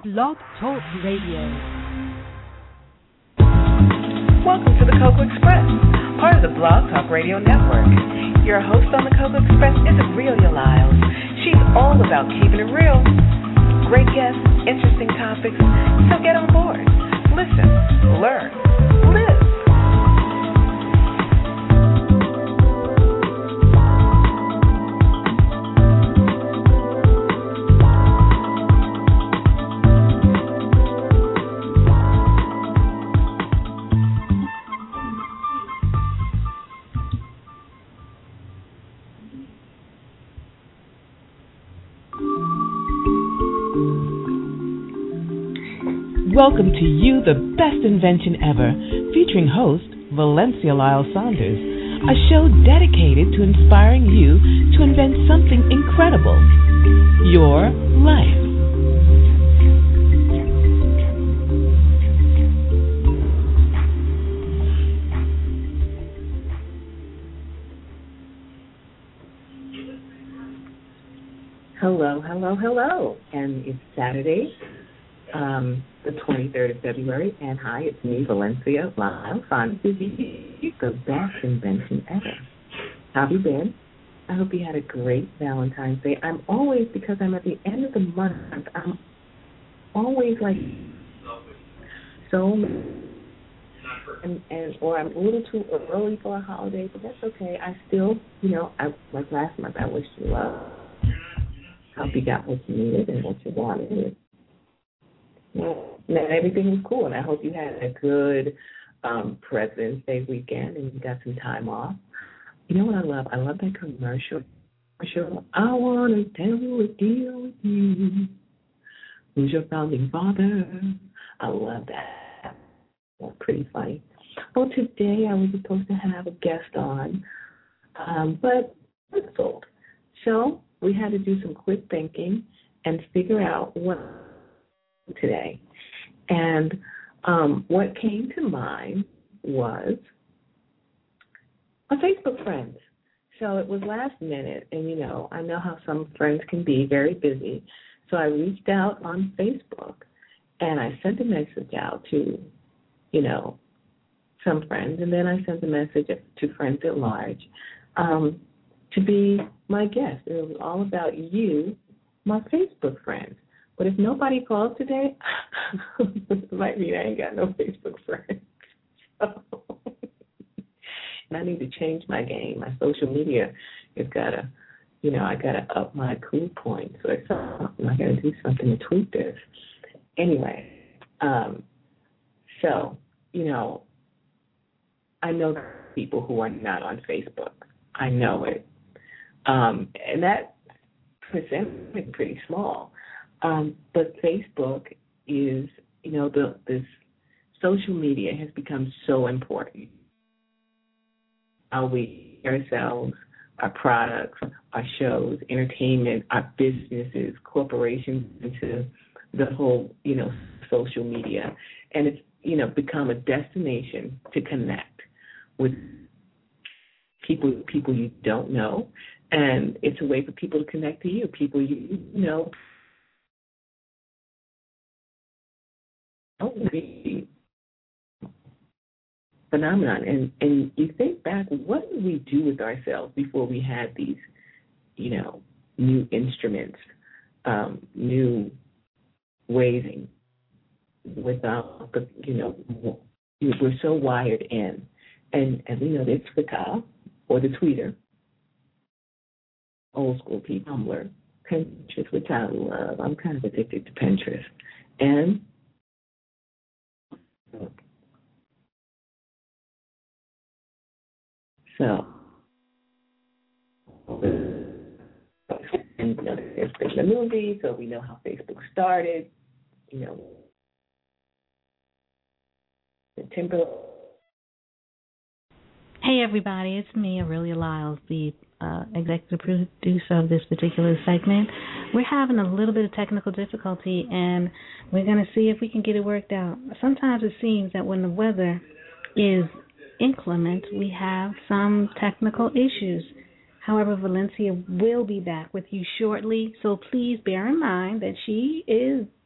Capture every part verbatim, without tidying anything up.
Blog Talk Radio. Welcome to the Cocoa Express, part of the Blog Talk Radio Network. Your host on the Cocoa Express is Aurelia Lyles. She's all about keeping it real. Great guests, interesting topics, so get on board. Listen, learn, live. Welcome to You, the Best Invention Ever, featuring host Valencia Lyle Saunders, a show dedicated to inspiring you to invent something incredible, your life. Hello, hello, hello, and it's Saturday. Um, the twenty-third of February, and hi, it's me, Valencia Lyle Saunders, the best invention ever. How have you been? I hope you had a great Valentine's Day. I'm always, because I'm at the end of the month, I'm always like so, and, and or I'm a little too early for a holiday, but that's okay. I still, you know, I, like last month, I wished you well. Hope you got what you needed and what you wanted. Well, everything was cool, and I hope you had a good um, President's Day weekend and you got some time off. You know what I love? I love that commercial. commercial. I want to tell you a deal with you. Who's your founding father? I love that. That's pretty funny. Well, today I was supposed to have a guest on, um, but canceled. So we had to do some quick thinking and figure out what today. And um, what came to mind was a Facebook friend. So it was last minute, and, you know, I know how some friends can be very busy. So I reached out on Facebook, and I sent a message out to, you know, some friends, and then I sent a message to friends at large um, to be my guest. It was all about you, my Facebook friends. But if nobody calls today, it might mean I ain't got no Facebook friends. So, and I need to change my game. My social media has got to, you know, I got to up my cool points. So it's something. I got to do something to tweak this. Anyway, um, so, you know, I know people who are not on Facebook. I know it. Um, and that percentage is pretty small. Um, but Facebook is, you know, the this social media has become so important. How we ourselves, our products, our shows, entertainment, our businesses, corporations, into the whole, you know, social media, and it's, you know, become a destination to connect with people people you don't know, and it's a way for people to connect to you, people you know. Phenomenon, and and you think back, what did we do with ourselves before we had these, you know, new instruments, um, new ways without the, you know, we're so wired in, and and you know, it's Twitter or the tweeter, old school people, Tumblr, Pinterest, which I love. I'm kind of addicted to Pinterest, and so, and, you know, there's been the movie, so we know how Facebook started, you know, the Timber. Hey, everybody, it's me, Aurelia Lyles, the uh, executive producer of this particular segment. We're having a little bit of technical difficulty, and we're going to see if we can get it worked out. Sometimes it seems that when the weather is inclement, we have some technical issues. However, Valencia will be back with you shortly, so please bear in mind that she is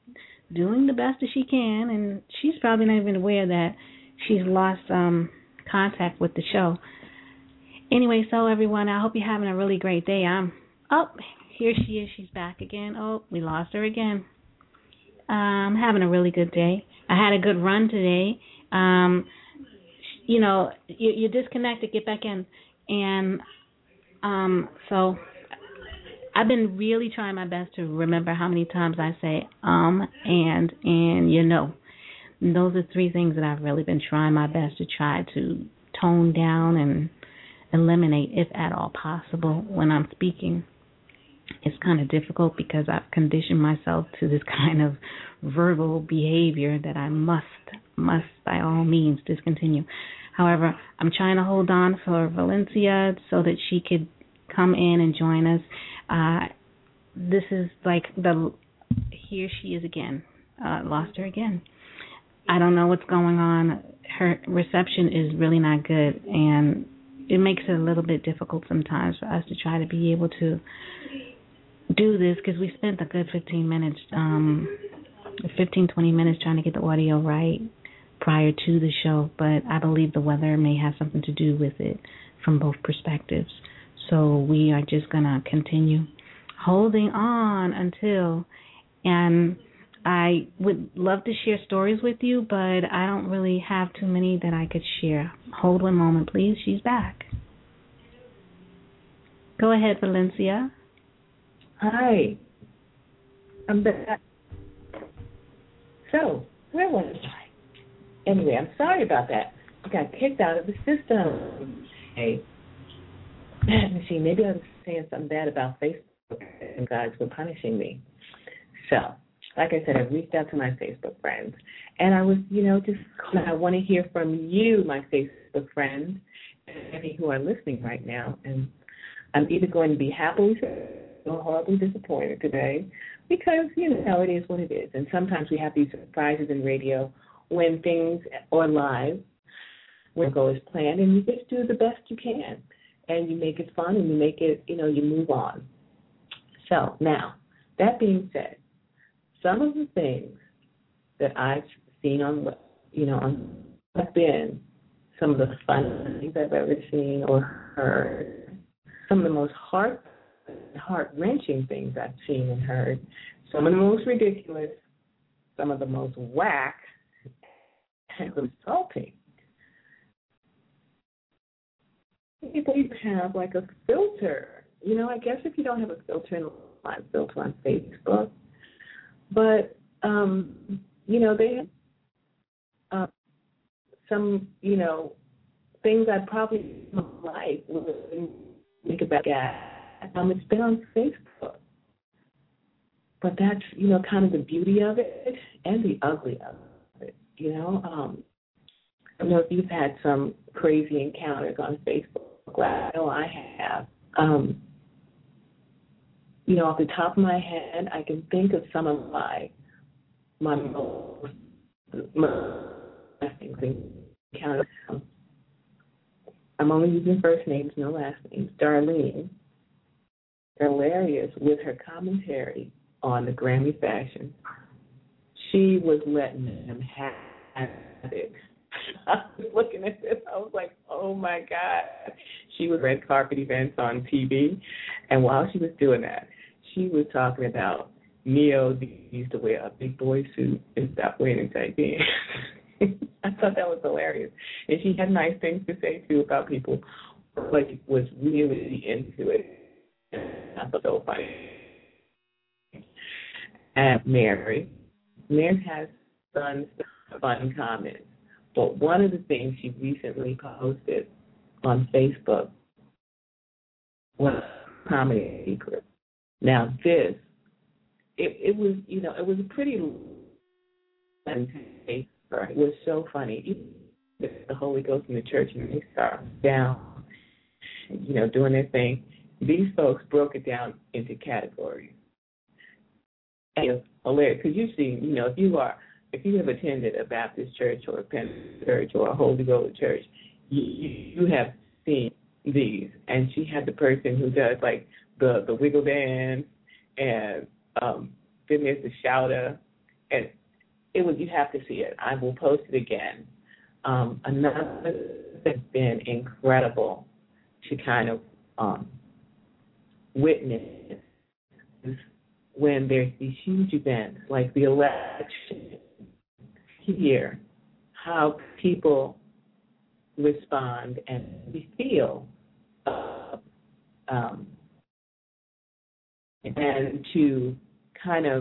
doing the best that she can, and she's probably not even aware that she's lost um, contact with the show. Anyway, so everyone, I hope you're having a really great day. I'm oh, here she is. She's back again. Oh, we lost her again. I'm having a really good day. I had a good run today. Um, you know, you, you're disconnected. Get back in. And um, so I've been really trying my best to remember how many times I say um, and, and, you know. And those are three things that I've really been trying my best to try to tone down and eliminate, if at all possible, when I'm speaking. It's kind of difficult because I've conditioned myself to this kind of verbal behavior that I must, must by all means discontinue. However, I'm trying to hold on for Valencia so that she could come in and join us. Uh, this is like the, here she is again. Uh, lost her again. I don't know what's going on. Her reception is really not good, and it makes it a little bit difficult sometimes for us to try to be able to do this because we spent a good fifteen minutes, um, fifteen, twenty minutes trying to get the audio right prior to the show, but I believe the weather may have something to do with it from both perspectives. So we are just going to continue holding on until, and I would love to share stories with you, but I don't really have too many that I could share. Hold one moment, please. She's back. Go ahead, Valencia. Hi. I'm back. So, where was I? Anyway, I'm sorry about that. I got kicked out of the system. Hey, see, maybe I was saying something bad about Facebook and guys were punishing me. So, like I said, I reached out to my Facebook friends, and I was, you know, just, I want to hear from you, my Facebook friends, and any who are listening right now. And I'm either going to be happily or horribly disappointed today because, you know, it is what it is. And sometimes we have these surprises in radio when things are live, when go as planned, and you just do the best you can. And you make it fun, and you make it, you know, you move on. So, now, that being said, some of the things that I've seen on, you know, on have been some of the funniest things I've ever seen or heard, some of the most heart heart-wrenching things I've seen and heard, some of the most ridiculous, some of the most whack and insulting. People even have like a filter. You know, I guess if you don't have a filter in live filter on Facebook, but, um, you know, they have uh, some, you know, things I probably like wouldn't think about that. Um, it's been on Facebook. But that's, you know, kind of the beauty of it and the ugly of it, you know. Um, I don't know if you've had some crazy encounters on Facebook. I know I have. Um, you know, off the top of my head, I can think of some of my my most encounters. I'm only using first names, no last names. Darlene, hilarious with her commentary on the Grammy fashion. She was letting them have it. I was looking at this, I was like, oh my God. She was red carpet events on T V, and while she was doing that, she was talking about Neo used to wear a big boy suit and stop wearing it tight pants. I thought that was hilarious. And she had nice things to say, too, about people who like, was really into it. I thought that was funny. And Mary. Mary has done some fun comments. But one of the things she recently posted on Facebook was a comedy secret. Now this, it, it was, you know, it was a pretty, it was so funny. The Holy Ghost in the church, and they start down, you know, doing their thing. These folks broke it down into categories. And it's hilarious because you see, you know, if you are, if you have attended a Baptist church or a Pentecostal church or a Holy Ghost church, you, you, you have seen these. And she had the person who does like the, the wiggle dance, and um, then there's the shouter, and it was, you have to see it. I will post it again. Um, another that's been incredible to kind of um, witness is when there's these huge events like the election here, how people respond and we feel uh, um, and to kind of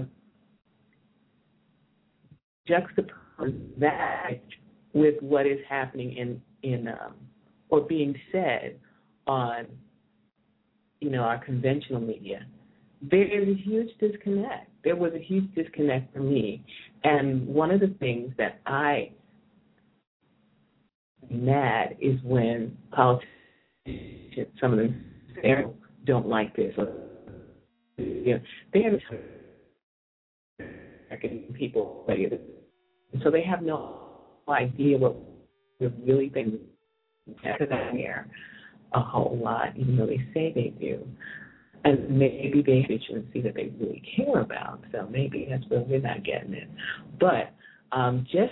juxtapose that with what is happening in, in um, or being said on, you know, our conventional media. There is a huge disconnect. There was a huge disconnect for me. And one of the things that I am mad is when politicians, some of them say, don't like this. Or, you know, they have American people, so they have no idea what we're really thinking here a whole lot, even though they say they do. And maybe they should see that they really care about. So maybe that's where we're not getting it. But um, just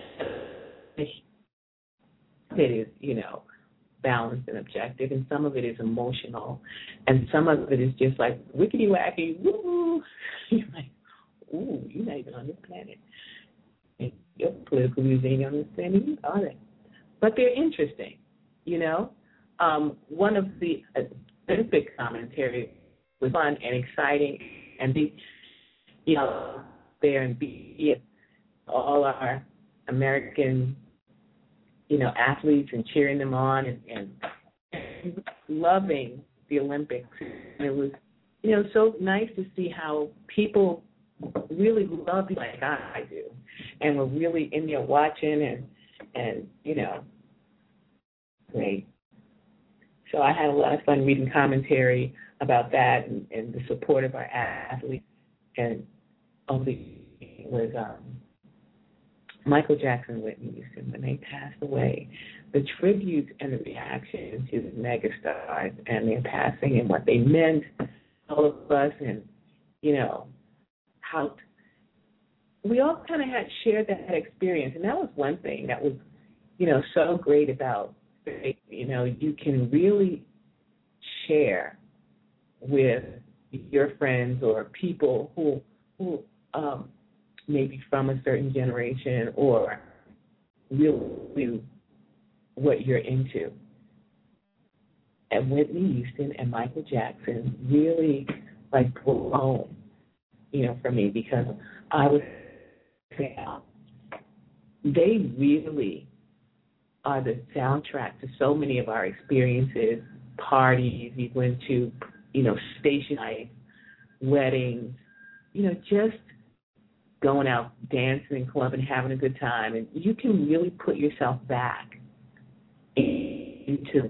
it is, you know, balanced and objective, and some of it is emotional, and some of it is just like wickety wacky, woo. You're like, ooh, you're not even on this planet. And your political views ain't on this planet either, are they? But they're interesting, you know. Um, one of the uh, Olympic commentary was fun and exciting, and be, you know, there and be all our American, you know, athletes and cheering them on and, and loving the Olympics. And it was, you know, so nice to see how people really love it like I do, and were really in there watching and, and you know, great. So I had a lot of fun reading commentary about that and, and the support of our athletes. And only was um, Michael Jackson, Whitney Houston, when they passed away, the tributes and the reaction to the megastars and their passing and what they meant to all of us, and, you know, how t- we all kind of had shared that experience. And that was one thing that was, you know, so great about, you know, you can really share with your friends or people who who um, maybe from a certain generation or really what you're into. And Whitney Houston and Michael Jackson really like brought home, you know, for me, because I was they really are the soundtrack to so many of our experiences, parties we went to, you know, station life, weddings, you know, just going out dancing and clubbing, having a good time. And you can really put yourself back into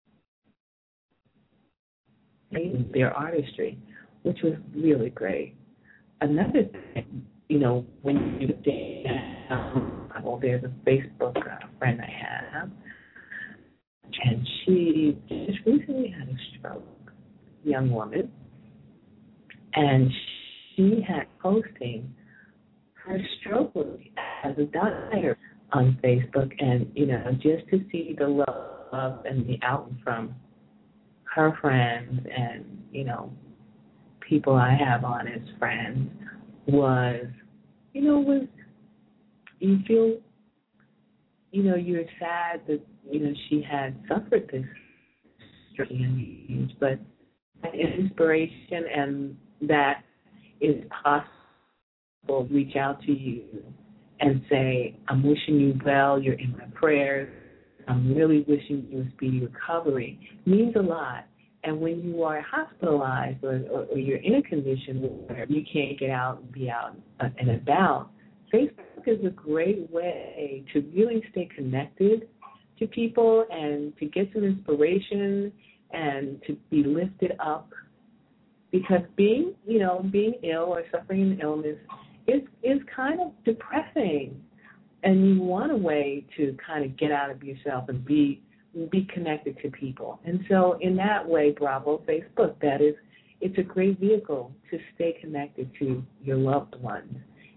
their artistry, which was really great. Another thing, you know, when you dance, well, there's a Facebook uh, friend I have, and she just recently had a stroke, young woman, and she had posting her stroke as a doctor on Facebook, and, you know, just to see the love and the outcome from her friends and, you know, people I have on as friends was, you know, was, you feel, you know, you're sad that, you know, she had suffered this strange, but inspiration and that is possible, reach out to you and say, I'm wishing you well, you're in my prayers, I'm really wishing you a speedy recovery, means a lot. And when you are hospitalized or, or, or you're in a condition where you can't get out and be out and about, Facebook is a great way to really stay connected to people and to get some inspiration and to be lifted up. Because being, you know, being ill or suffering an illness is is kind of depressing. And you want a way to kind of get out of yourself and be be connected to people. And so in that way, bravo, Facebook, that is, it's a great vehicle to stay connected to your loved ones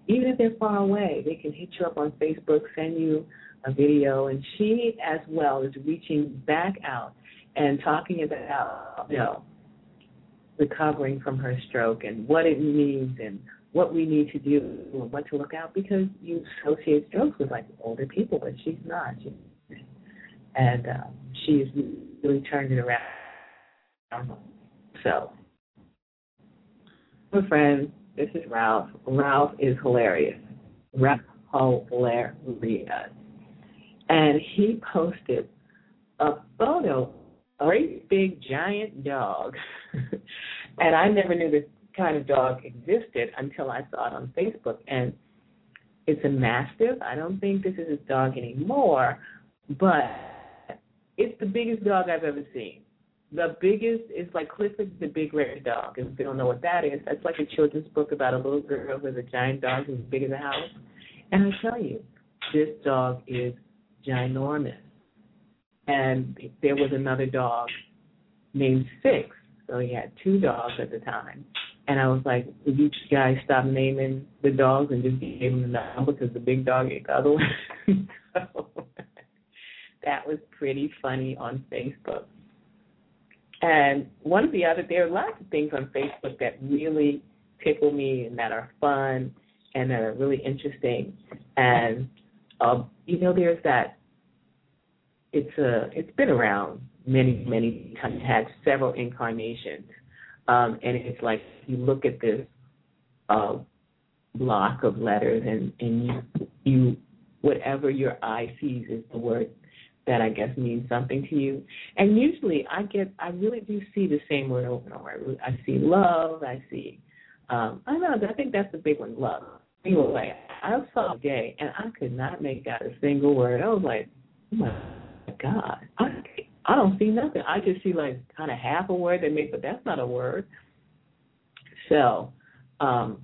even if they're far away, they can hit you up on Facebook, send you a video, and she as well is reaching back out and talking about, you know, recovering from her stroke and what it means and what we need to do and what to look out, because you associate strokes with like older people, but she's not. She, and um, she's really turned it around. So, my friend, this is Ralph. Ralph is hilarious. Ralph hilarious. And he posted a photo of a great big giant dog. And I never knew this kind of dog existed until I saw it on Facebook. And it's a Mastiff. I don't think this is his dog anymore, but it's the biggest dog I've ever seen. The biggest is like Clifford the Big Red Dog. If you don't know what that is, that's like a children's book about a little girl with a giant dog who's big as a house. And I tell you, this dog is ginormous. And there was another dog named Six. So he had two dogs at the time. And I was like, would you guys stop naming the dogs and just give them the number because the big dog ate the other one? So that was pretty funny on Facebook. And one of the other, there are lots of things on Facebook that really tickle me and that are fun and that are really interesting. And, uh, you know, there's that, it's a, it's been around many, many times, had several incarnations. Um, and it's like you look at this uh, block of letters and, and you, you, whatever your eye sees is the word that I guess means something to you. And usually I get, I really do see the same word over and over. I see love, I see, um, I don't know, I think that's the big one, love. Anyway, I saw gay and I could not make out a single word. I was like, oh my God, I, I don't see nothing. I just see like kind of half a word they make, but that's not a word. So um,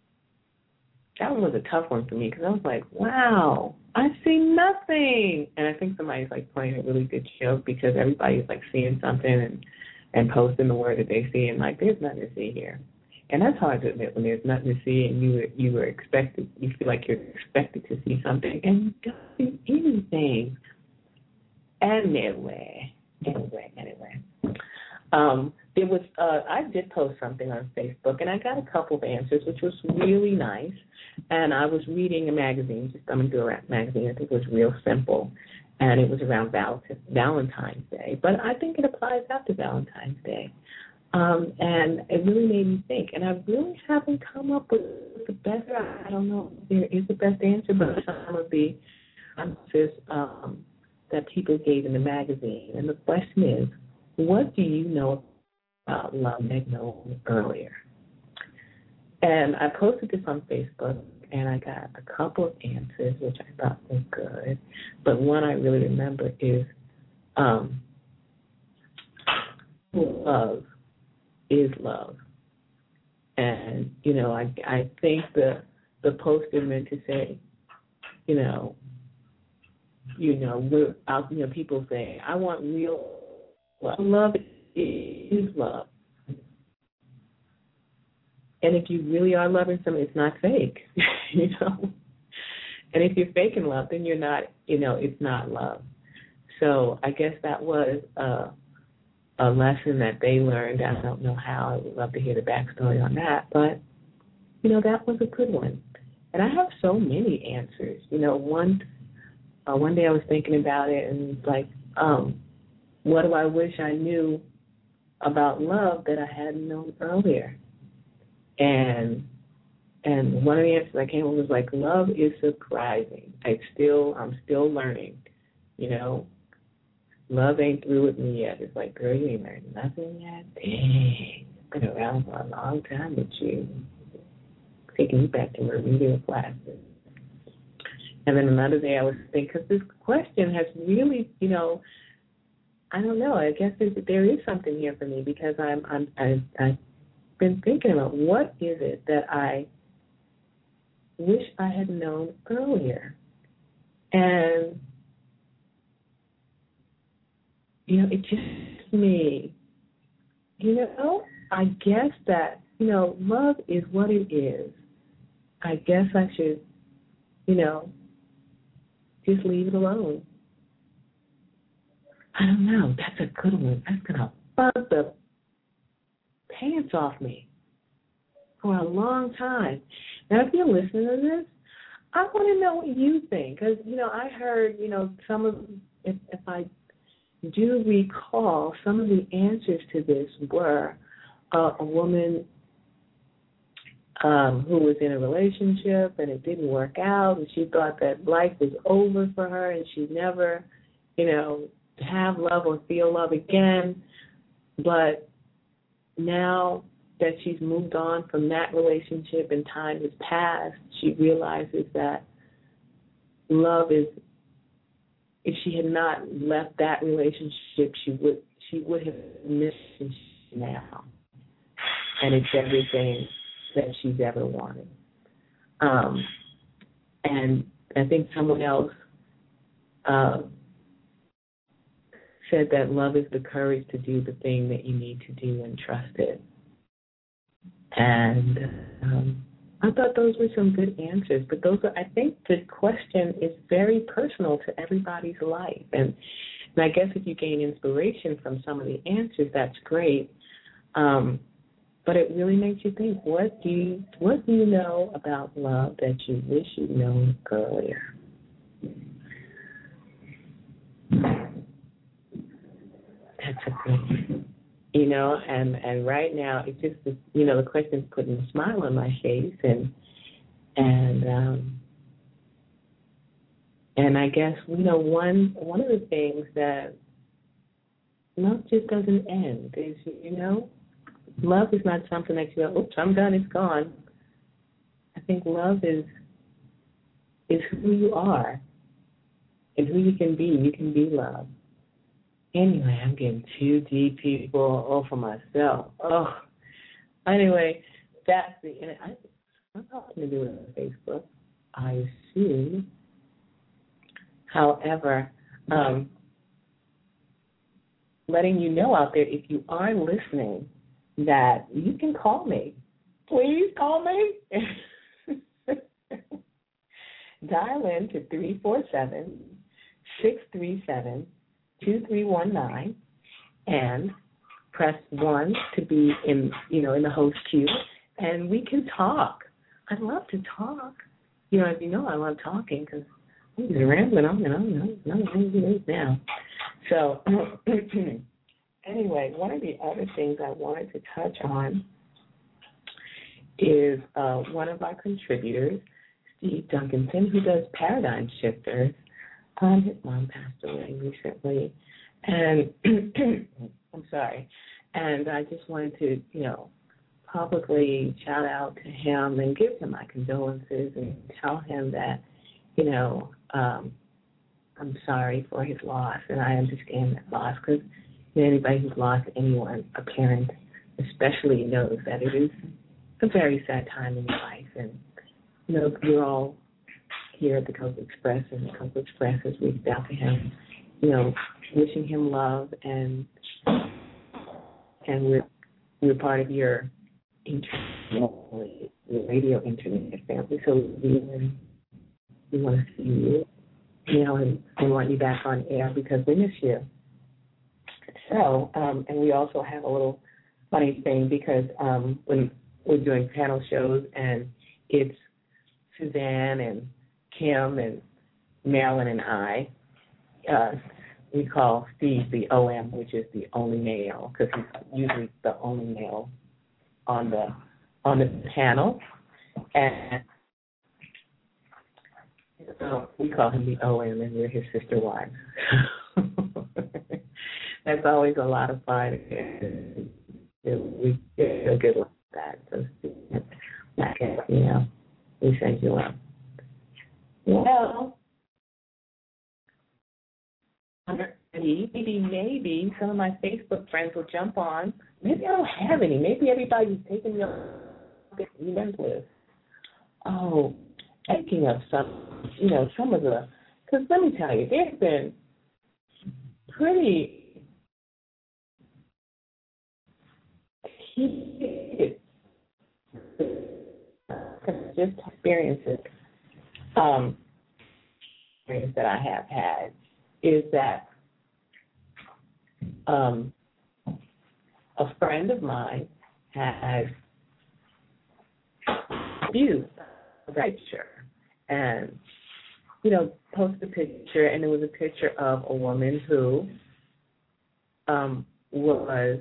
that one was a tough one for me because I was like, wow, I see nothing. And I think somebody's like playing a really good joke because everybody's like seeing something and, and posting the word that they see and like, there's nothing to see here. And that's hard to admit when there's nothing to see and you were, you were expected, you feel like you're expected to see something and you don't see anything. Anyway, anyway, anyway. Um, there was, uh, I did post something on Facebook, and I got a couple of answers, which was really nice. And I was reading a magazine, just I'm going to do a magazine. I think it was Real Simple, and it was around Val- Valentine's Day. But I think it applies after Valentine's Day. Um, and it really made me think. And I really haven't come up with the best, I don't know if there is the best answer, but some of the answers um, that people gave in the magazine. And the question is, what do you know about love that known earlier? And I posted this on Facebook, and I got a couple of answers, which I thought was good. But one I really remember is um, love is love. And, you know, I I think the the poster meant to say, you know, you know, we're out, you know, people say, I want real love. Love is love. And if you really are loving someone, it's not fake, you know. And if you're faking love, then you're not, you know, it's not love. So I guess that was a, a lesson that they learned. I don't know how. I would love to hear the backstory on that. But, you know, that was a good one. And I have so many answers. You know, one uh, one day I was thinking about it and it's like, um, what do I wish I knew about love that I hadn't known earlier? And and one of the answers I came up with was like, love is surprising. I still I'm still learning, you know. Love ain't through with me yet. It's like, girl, you ain't learned nothing yet. Dang, been around for a long time with you. Taking you back to remedial classes. And then another day I was thinking, because this question has really, you know, I don't know. I guess there is something here for me because I'm I'm I, I've been thinking about what is it that I wish I had known earlier, and you know, it just me. You know, I guess that you know, love is what it is, I guess I should, you know, just leave it alone. I don't know. That's a good one. That's going to bug the pants off me for a long time. Now, if you're listening to this, I want to know what you think. Because, you know, I heard, you know, some of, if, if I do recall, some of the answers to this were uh, a woman um, who was in a relationship and it didn't work out, and she thought that life was over for her and she'd never, you know, have love or feel love again. But now that she's moved on from that relationship and time has passed, she realizes that love is, if she had not left that relationship, she would she would have missed it now. And it's everything that she's ever wanted. Um, and I think someone else uh, said that love is the courage to do the thing that you need to do and trust it. And um, I thought those were some good answers. But those are, I think the question is very personal to everybody's life. And, and I guess if you gain inspiration from some of the answers, that's great. Um, but it really makes you think, what do you, what do you know about love that you wish you'd known earlier? That's a good one. You know, and, and right now, it's just, you know, the question's putting a smile on my face, and and um, and I guess, you know, one one of the things that love just doesn't end is, you know, love is not something that you go, oops, I'm done, it's gone. I think love is is who you are and who you can be. You can be love. Anyway, I'm getting too deep, people, all for myself. Oh, anyway, that's the, and I, I'm not going to do it on Facebook, I assume. However, um, letting you know out there, if you are listening, that you can call me. Please call me. Dial in to three four seven, six three seven, two three one nine and press one to be in, you know, in the host queue, and we can talk. I'd love to talk. You know, as you know, I love talking because I'm just rambling on and on and on and on and on now. So, anyway, one of the other things I wanted to touch on is uh, one of our contributors, Steve Duncanson, who does Paradigm Shifters. Um, his mom passed away recently, and I'm sorry. And I just wanted to, you know, publicly shout out to him and give him my condolences and tell him that, you know, um, I'm sorry for his loss, and I understand that loss because, you know, anybody who's lost anyone, a parent especially, knows that it is a very sad time in your life. And, you know, we're all here at the Coco Express, and the Coco Express has reached out to him, you know, wishing him love, and and we're we're part of your internet, your radio internet family. So we we want to see you, you know, and, and want you back on air because we miss you. So, um, and we also have a little funny thing because um, when we're doing panel shows and it's Suzanne and Kim and Marilyn and I, uh, we call Steve the O M, which is the only male, because he's usually the only male on the on the panel, and so we call him the O M, and we're his sister wives. That's always a lot of fun. We get a good look at that. So, you know, we send you up. Well, maybe, maybe some of my Facebook friends will jump on. Maybe I don't have any. Maybe everybody's taking me off the event list. Oh, speaking of some, you know, some of the, because let me tell you, there's been pretty heated just experiences um, experience that I have had is that um, a friend of mine had viewed a picture and, you know, posted a picture, and it was a picture of a woman who um, was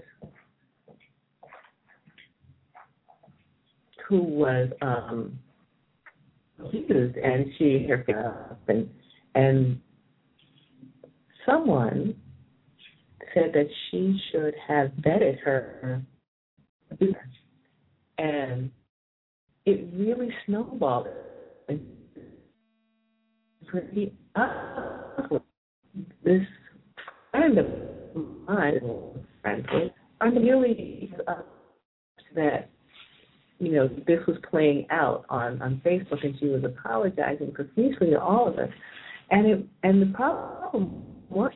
who was um, accused, and she her husband, and someone said that she should have vetted her, and it really snowballed. Pretty ugly. This friend of mine, friend, I'm really up that, you know, this was playing out on, on Facebook, and she was apologizing profusely to all of us. And it and the problem was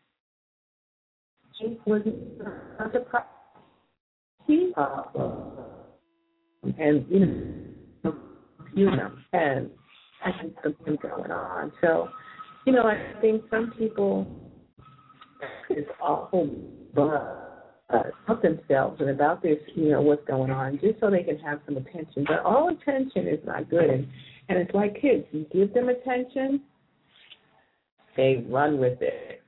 she was not the problem. And, you know, you know, and I think something going on. So, you know, I think some people, it's awful, but uh, about themselves and about this, you know, what's going on, just so they can have some attention. But all attention is not good. And, and it's like kids. You give them attention, they run with it.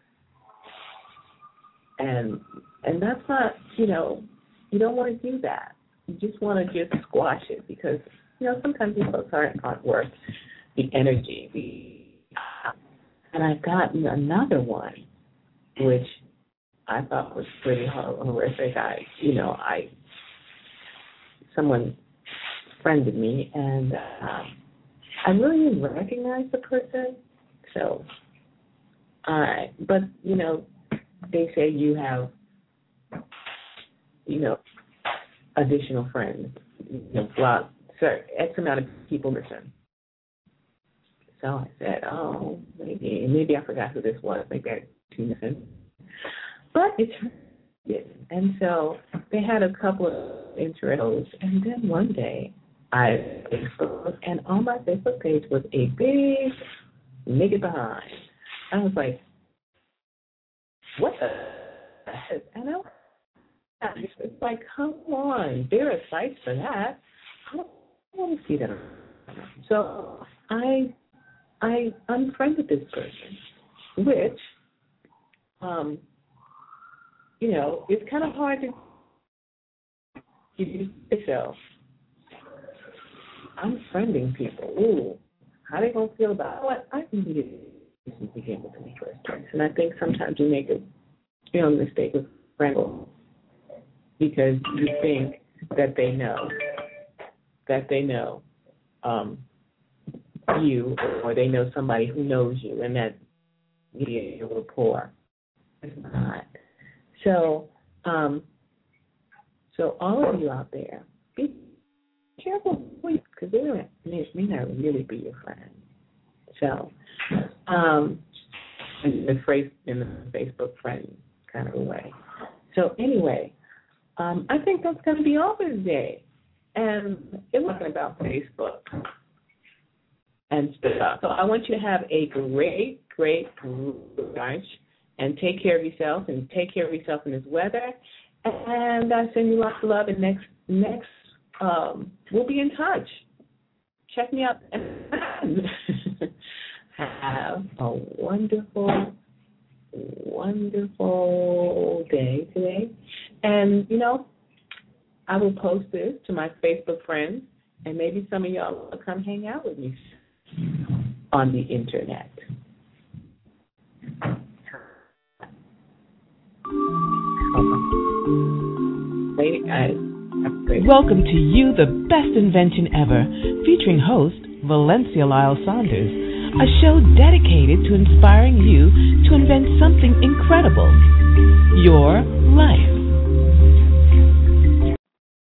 And and that's not, you know, you don't want to do that. You just want to just squash it because, you know, sometimes these folks aren't, aren't worth the energy. The, and I've gotten another one, which I thought was pretty horrific. I, you know, I, someone friended me, and uh, I really didn't recognize the person. So, I, but, you know, they say you have, you know, additional friends, you know, block, sir, X amount of people listen. So I said, oh, maybe, maybe I forgot who this was. Maybe I tuned in. But it's, and so they had a couple of intros, and then one day I Facebook, and on my Facebook page was a big nigga behind. I was like, what the heck? And I was, it's like, come on, there are sites for that. I don't want to see that. So I I unfriended this person, which, um, you know, it's kind of hard to you yourself. Unfriending people. Ooh, how they gonna feel about what? I think you need to begin with the first place. And I think sometimes we make a, you know, mistake with friends because you think that they know, that they know um, you, or they know somebody who knows you, and that media rapport. It's not. So, um, so all of you out there, be careful, because they don't, may not really be your friend. So, um, in the phrase in the Facebook friend kind of a way. So anyway, um, I think that's going to be all for today. And it wasn't about Facebook and stuff. So I want you to have a great, great lunch and take care of yourself and take care of yourself in this weather. And I send you lots of love. And next, next, um, we'll be in touch. Check me out. Have a wonderful, wonderful day today. And, you know, I will post this to my Facebook friends, and maybe some of y'all will come hang out with me on the internet. Lady guys, welcome to You, the Best Invention Ever, featuring host Valencia Lyle Saunders, a show dedicated to inspiring you to invent something incredible, your life.